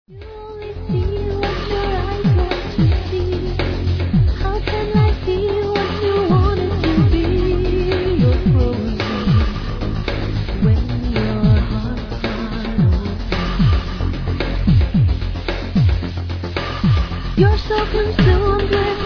You only see what your eyes want to see. How can I be what you wanted to be? You're frozen when your heart's not open. You're so consumed with